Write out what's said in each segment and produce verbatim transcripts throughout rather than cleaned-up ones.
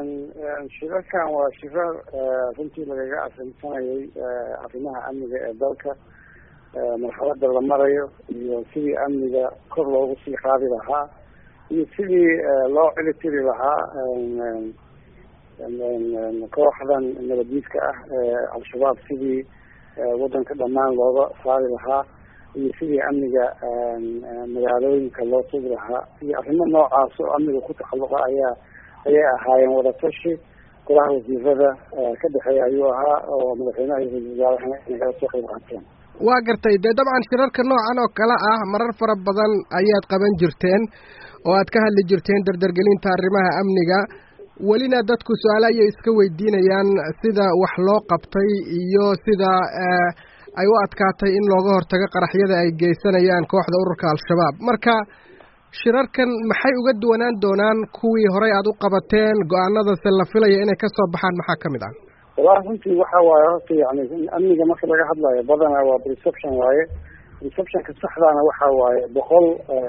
shirarkan waa shirar runtii lagaga arrinsanayay arrimaha amniga ee dalka marxalada la marayo iyo sidii amniga kor loogu sii qaadi lahaa iyo sidii loo cilitiri lahaa kooxdan nabaddiidka ah al-shabaab sidii wadanka dhammaan looga saari lahaa iyo sidii amniga magaalooyinka loo sugi lahaa iyo arrimo noocaas oo amniga ku taxalluqa ayaa ayay ahaayeen wadatashi golaha wasiirada ka dhexeeya ayuu ahaa oo madaxweynaha iyo ra-iisul wasaarahana inagala soo qayb qaateen. waa gartay dee dabcan shirarka noocan oo kale ah marar fara badan ayaad qaban jirteen oo aad ka hadli jirteen dardargelinta arrimaha amniga welina dadku su-aale ayay iska weydiinayaan sida wax loo qabtay iyo sida ay u adkaatay in looga hortago qaraxyada ay geysanayaan kooxda ururka al-shabaab. marka shirarkan maxay uga duwanaan doonaan kuwii horey aad u qabateen go-aanadase la filaya inay kasoo baxaan maxaa kamid ah? wallahi runtii waxa waaye horta yani amniga marka laga hadlayo badanaa waa perception waaye perceptionka saxdaana waxa waaye boqol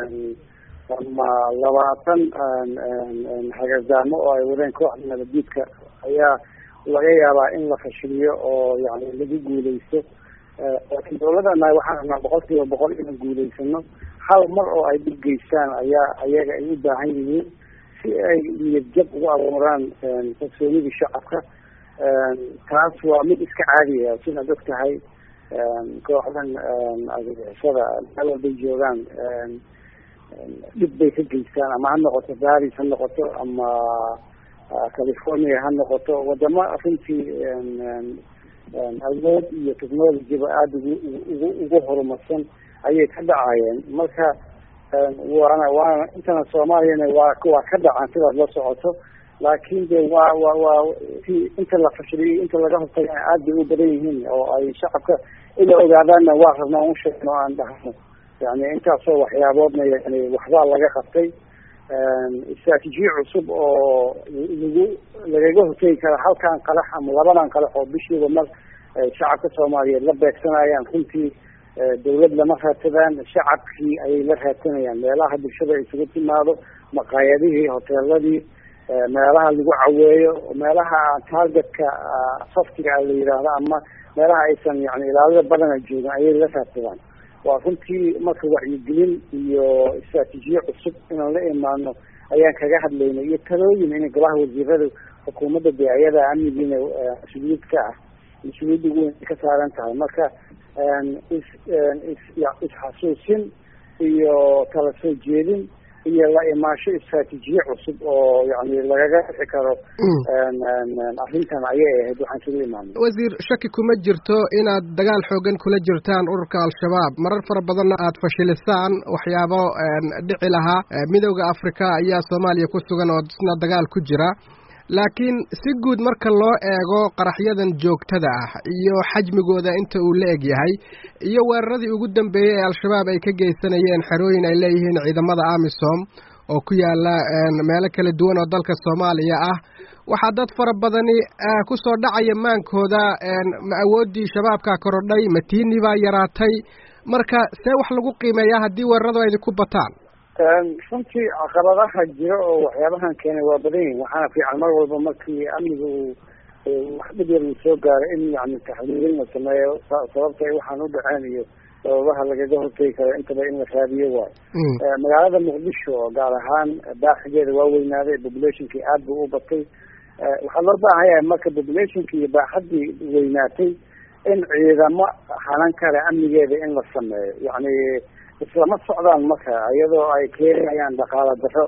ama labaatan hagazaamo oo ay wadeen kooxda nabaddiidka ayaa laga yaabaa in la fashiliyo oo yani lagu guuleysto laakiin dawladana waxaan rabnaa boqol kiiba boqol inaan guuleysano hal mar oo ay dhib geystaan ayaa ayaga ay u baahan yihiin si ay niyad jab ugu abuuraan kalsoonidii shacabka. taas waa mid iska caadiya sidaad og tahay kooxdan argagixisada meel walbay joogaan dhib bay ka geystaan ama ha noqoto paris ha noqoto ama california ha noqoto wadamo runtii awood iyo technologyba aada ugu ugu ugu horumarsan ayay ka dhacayeen. marka waana waana intana soomaaliyana waa waa ka dhacaan sidaad la socoto laakiin de waa waa waa si inta la fashiliyay inta laga hortagana aad bay u badan yihiin oo ay shacabka ila ogaadaanna waa rabnaa un sheegno aan dhahno yani intaasoo waxyaaboodna yani waxbaa laga qabtay istraatijiye cusub oo lagu lagaga hortegi kara halkan qalax ama labadan qalax oo bishiiba mar shacabka soomaaliyeed la beegsanayaan runtii dawlad lama raadsadaan shacabkii ayay la raadsanayaan meelaha bulshada isugu timaado maqaayadihii hoteeladii meelaha lagu caweeyo meelaha targetka saftiga la yidhaahdo ama meelaha aysan yani ilaalada badana joogan ayay la raadsadaan. waa runtii marka wacyigelin iyo istraatijiye cusub inaan la imaano ayaan kaga hadlaynay iyo talooyin in golaha wasiirada xukuumadda dee ayada amnigiina mas-uuliyad ka ah mas-uuliyadda weyn ka saaran tahay. marka is is isxasuusin iyo kala soo jeedin iyo la imaasho istraatijiye cusub oo yani lagaga dhixi karo arrintan ayay ahayd waxaan kaga imaanay. wasiir shaki kuma jirto inaad dagaal xoogan kula jirtaan ururka al-shabaab marar fara badanna aad fashilisaan waxyaabo dhici lahaa. midowda africa ayaa soomaaliya ku sugan oo isna dagaal ku jira laakiin si guud marka loo eego qaraxyadan joogtada ah iyo xajmigooda inta uu la eg yahay iyo weeraradii ugu dambeeyey ee al-shabaab ay ka geysanayeen xerooyin ay leeyihiin ciidamada amisom oo ku yaala meelo kala duwan oo dalka soomaaliya ah waxaa dad fara badani kusoo dhacaya maankooda ma awooddii shabaabka korodhay ma tiinii baa yaraatay marka see wax lagu qiimeeyaa haddii weeraradu ay ku bataan? runtii caqabadaha jira oo waxyaabahan keenay waa badan yihin waxaana fiican mar walba markii amniga uu wax dhib yar uu soo gaaro in yani taxliilin la sameeyo sababta ay waxaan u dhaceen iyo sababaha lagaga hortegi karo intaba in la raadiyo waayo. magaalada muqdisho oo gaar ahaan baaxigeeda waa weynaaday populationkii aad buu u batay waxaa loo baahan yahay marka populationkii iyo baaxaddii weynaatay in ciidamo hanan kale amnigeeda in la sameeyo yani islama socdaan marka iyadoo ay keenayaan dhaqaala daro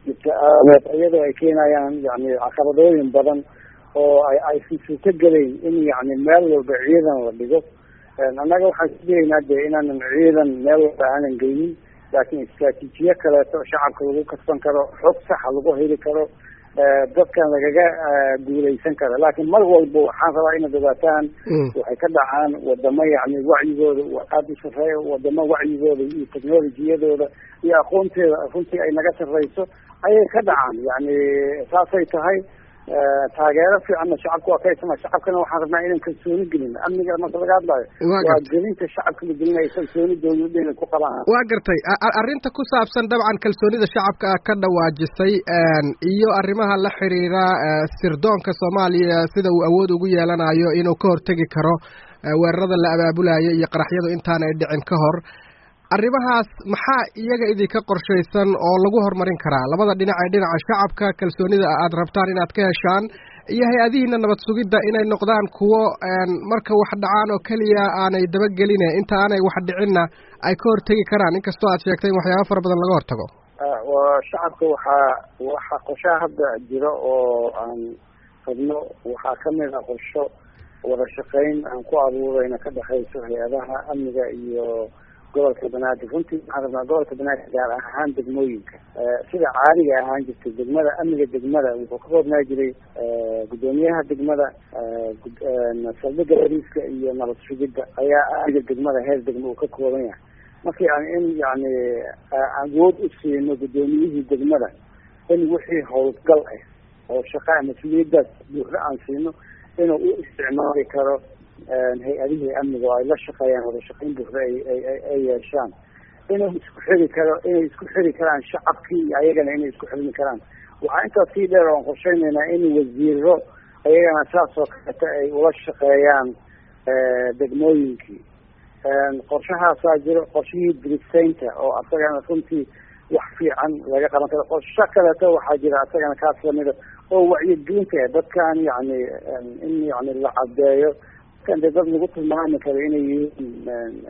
iyadoo ay keenayaan yani caqabadooyin badan oo ay aysan suurto gelayn in yani meel walba ciidan la dhigo. annaga waxaan kudayaynaa de inaanan ciidan meel walba aanan geynin laakiin istraatiijiye kaleeto shacabka lagu kasban karo xog saxa lagu heli karo dadkan lagaga guuleysan karo. laakiin mar walba waxaan rabaa inaad ogaataan waxay ka dhacaan wadamo yani wacyigooda aada u sarreeya wadamo wacyigooda iyo technologiyadooda iyo aqoonteeda runtii ay naga sarreyso ayay ka dhacaan. yani saasay tahay taageero fiicanna shacabka waa ka haysana shacabkana waxaan rabnaa inaan kalsooni gelin amniga marka laga hadlayo waa gelinta shacabka la gelinayo kalsooni dawladda inay ku qabaan. waa gartay arrinta ku saabsan dabcan kalsoonida shacabka ka dhawaajisay iyo arrimaha la xiriira sirdoonka Soomaaliya sida uu awood ugu yeelanayo inuu ka hortagi karo weerarada la abaabulayo iyo qaraxyadu intaan ay dhicin ka hor arrimahaas maxaa iyaga idinka qorshaysan oo lagu horumarin karaa labada dhinac ee dhinaca shacabka kalsoonida aad rabtaan inaad ka heshaan iyo hay-adihiina nabad sugidda inay noqdaan kuwo marka wax dhacaan oo keliya aanay dabageline inta aanay wax dhicinna ay ka hortegi karaan inkastoo aad sheegtay in waxyaaba fara badan laga hortago. shacabka waxaa waxaa qorshaha hadda jira oo aan rabno waxaa kamid a qorsho wada shaqayn aan ku abuurayna ka dhexayso hay-adaha amniga iyo gobolka banaadir. runtii waxaan rabnaa gobolka banaadir gaar ahaan degmooyinka sida caadiga ahaan jirtay degmada amniga degmada wuxuu ka koobnaa jiray guddoomiyaha degmada saldhigga bariiska iyo nabad sugidda ayaa amniga degmada heer degmo uu ka kooban yahay. markii aan in yani awood u siino guddoomiyihii degmada in wixii howlgal ah oo shaqa mas-uuliyadaas buuxda aan siino inuu u isticmaali karo hay-adihii amniga oo ay la shaqeeyaan wada shaqayn buuxda ay yeeshaan inuu isku xiri karo inay isku xiri karaan shacabkii iyo ayagana inay isku xirmi karaan. waxaa intaas sii dheer oan qorsheynaynaa in wasiiro ayagana saas oo kaleeta ay ula shaqeeyaan degmooyinkii. qorshahaasaa jiro qorshihii dirisaynta oo asagana runtii wax fiican laga qaban karo. qorsho kaleeto waxaa jira asagana kaas lamida oo wacyigelinta dadkan yani in yani la cadeeyo dadkan de dad lagu tilmaami karo inay yihiin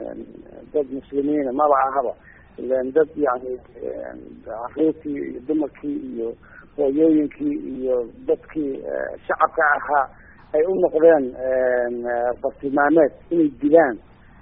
dad muslimiina maba ahaba ilan dad yani caruurtii iyo dumarkii iyo hooyooyinkii iyo dadkii shacabka ahaa ay u noqdeen bartilmaameed inay dilaan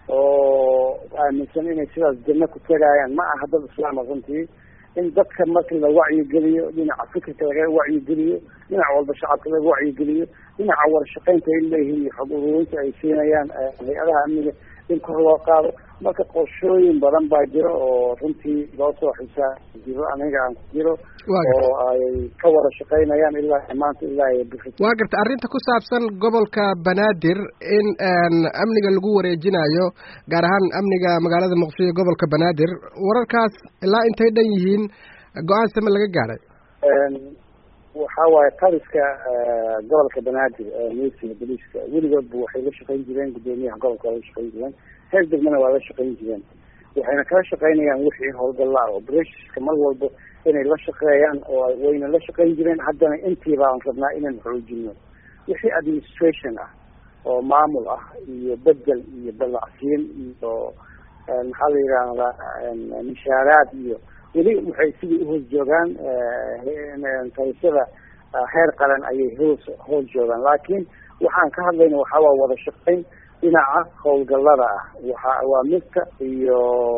oo aaminsan inay sidaas janno ku tegayaan. ma aha dad islaama runtii in dadka markii la wacyigeliyo dhinaca fikirka laga wacyigeliyo dhinac walba shacabka laga wacyigeliyo dhinaca warshaqeynta ay leeyihiin iyo xog ururinta ay siinayaan hay-adaha amniga in kor loo qaado. marka qorshooyin badan baa jiro oo runtii loo soo xisaa jiro aniga aan ku jiro oo ay ka wada shaqeynayaan ilaa maanta ilaa ay bixi. waa garta arrinta ku saabsan gobolka banaadir in amniga lagu wareejinayo gaar ahaan amniga magaalada muqdisho iyo gobolka banaadir wararkaas ilaa intay dhan yihiin go-aan same laga gaadhay. waxa waaye taliska gobolka banaadir militariga booliiska weligoodba waxay la shaqeyn jireen guddoomiyaha gobolka waa la shaqeyn jireen heer degmana waa la shaqeyn jireen waxayna kala shaqeynayaan wixii howlgallaa oo breshka mar walba inay la shaqeeyaan oo wayna la shaqeyn jireen. haddana intiiba aan rabnaa inaan xoojino wixii administration ah oo maamul ah iyo bedel iyo balacsiin iyo maxaa la yidhaahdaa mishaaraad iyo weli waxay sidii uhoos joogaan talisyada heer qaran ayay hoos hoos joogaan. laakiin waxaan ka hadlayna waxaa waa wada shaqeyn dhinaca howlgallada ah waxa waa midka iyo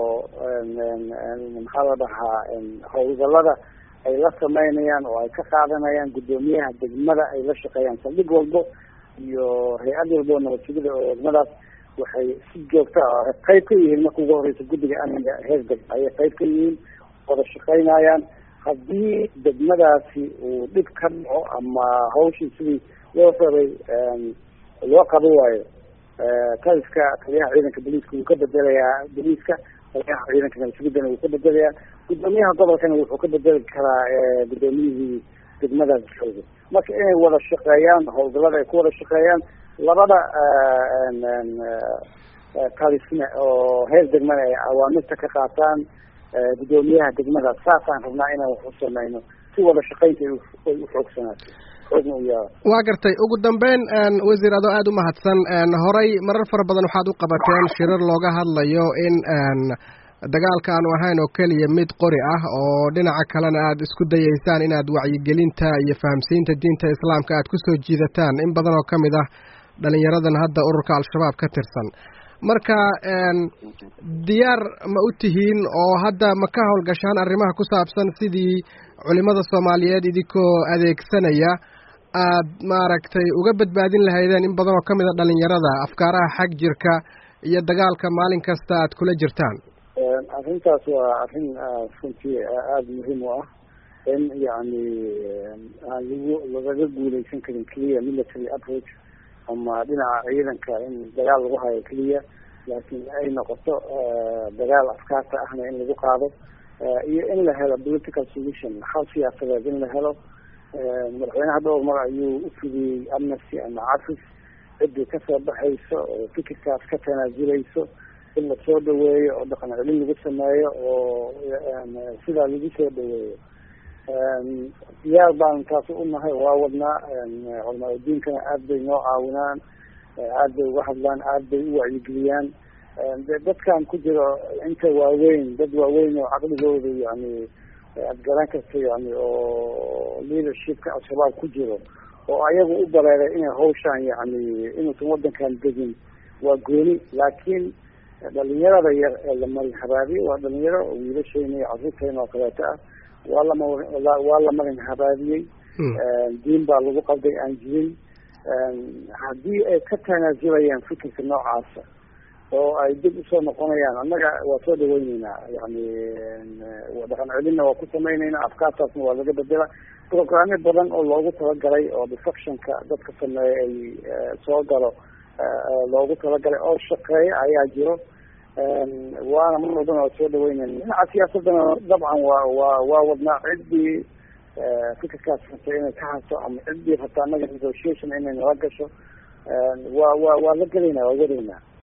maxaa la dhahaa howlgallada ay la sameynayaan oo ay ka qaadanayaan guddoomiyaha degmada ay la shaqeeyaan saldhig walbo iyo hay-ad walbo oo nabad sugida oo degmadaas waxay si joogta ah qayb ka yihiin marka ugu horeysa guddiga amniga heer deg ayay qayb ka yihiin wada shaqeynayaan. haddii degmadaasi uu dhib ka dhaco ama hawshii sidii loo rabay loo qaban waayo taliska taliyaha ciidanka booliiska wuu ka bedelayaa booliiska taliyaha ciidanka nabadsugiddana wuu ka bedelayaa guddoomiyaha gobolkana wuxuu ka bedeli karaa guddoomiyihii degmadaas jooga. marka inay wada shaqeeyaan howlgallada ay ku wada shaqeeyaan labada talisna oo heer degmada ay awaamirta ka qaataan guddoomiyaha degmada. saasaan rabnaa inaan wax u sameyno si wada shaqeynta ay u xoogsanaato xoogna u yaado. waa gartay ugu dambeyn wasiir adoo aada u mahadsan horay marar fara badan waxaad u qabateen shirar looga hadlayo in dagaalka aanu ahayn oo keliya mid qori ah oo dhinaca kalena aada isku dayeysaan inaad wacyigelinta iyo fahamsiinta diinta islaamka aad kusoo jiidataan in badan oo kamid ah dhalinyaradan hadda ururka al-shabaab ka tirsan. marka diyaar ma u tihiin oo hadda ma ka howlgashaan arrimaha ku saabsan sidii culimada Soomaaliyeed idinkoo adeegsanaya aad maaragtay uga badbaadin lahaydeen in badan oo kamid a dhalinyarada afkaaraha xag jirka iyo dagaalka maalin kasta aad kula jirtaan? arrintaas waa arrin runtii aada muhiim u ah in yani aan lagu lagaga guuleysan karin keliya military approach ama dhinaca ciidanka in dagaal lagu hayo keliya, laakiin ay noqoto dagaal afkaarta ahna in lagu qaado iyo in la helo political solution, xal siyaasadeed in la helo. madaxweynaha dhowr mar ayuu ufidiyey amnesty ama cafis ciddii kasoo baxayso oo fikirkaas ka tanaasuleyso in lasoo dhaweeyo oo dhaqan celin lagu sameeyo oo sidaa lagu soo dhaweeyo. diyaar baan taas unahay, waa wadnaa. culamaa diinkana aada bay noo caawinaan, aada bay uga hadlaan, aada bay u wacyigeliyaan. de dadkan ku jiro inta waaweyn, dad waaweyn oo caqligooda yani aada garan karta yani oo leadershipka al-shabaab ku jiro oo ayagu u bareeray inay hawshaan yani inuusan wadankan degin waa gooni, laakiin dhalinyarada yar ee la marin habaabiye waa dhalinyaro oo wiilashayna iyo carruurtayna oo kaleeto ah, waa lama waa la marin habaabiyey. diin baa lagu qalday aan jirin. haddii ay ka tanaasulayaan fikirka noocaasa oo ay dib usoo noqonayaan, annaga waa soo dhaweyneynaa, yani dhaqan celinna waa ku sameyneyna, afkaartaasna waa laga bedela. programyo badan oo loogu talagalay oo defectionka dadka sameeya ay soo galo loogu talagalay oo shaqeeya ayaa jiro. waana mar walbana waa soo dhaweyneyna. dhinaca siyaasadana dabcan waa waa waa wadnaa. ciddii fikirkaas rabtay inay ka haso ama ciddii rabta annaga negotiation inay nala gasho waa waa waa la gelaynaa, waa wadaynaa.